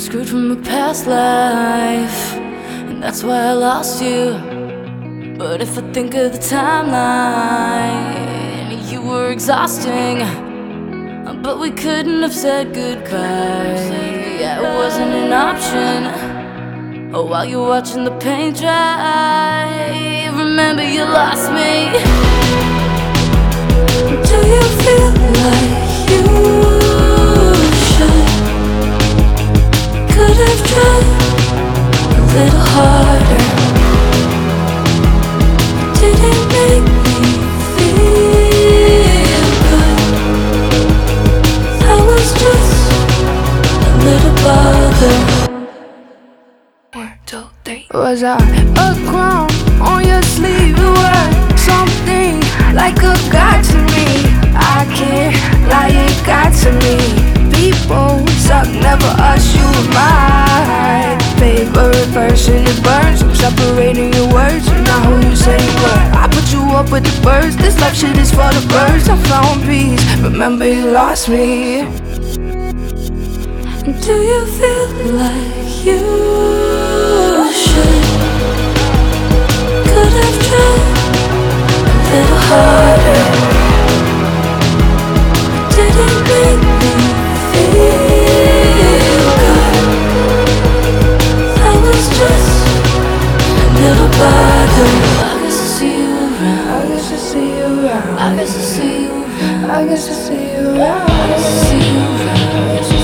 screwed from a past life, and that's why I lost you. But if I think of the timeline, you were exhausting, but we couldn't have said goodbye. Yeah, it wasn't an option. Oh, while you're watching the paint dry, remember you lost me. Do you feel like you should? Could have tried a little harder. Didn't make me feel good. I was just a little bothered. 1, 2, 3. Was I a crown on your sleeve? You were something like a god to me. I can't lie, it got to me. People suck, never us, you were my favorite person. It burns, I'm separating your words. You're not who you say you were. I put you up with the birds. This life shit is for the birds. I found peace, remember you lost me. Do you feel like you should? Could have tried a little harder. Didn't make me feel good. I was just a little bothered. I guess I see you around. I guess I see you around. I guess I see you around. I guess I see you around. I guess I see you around.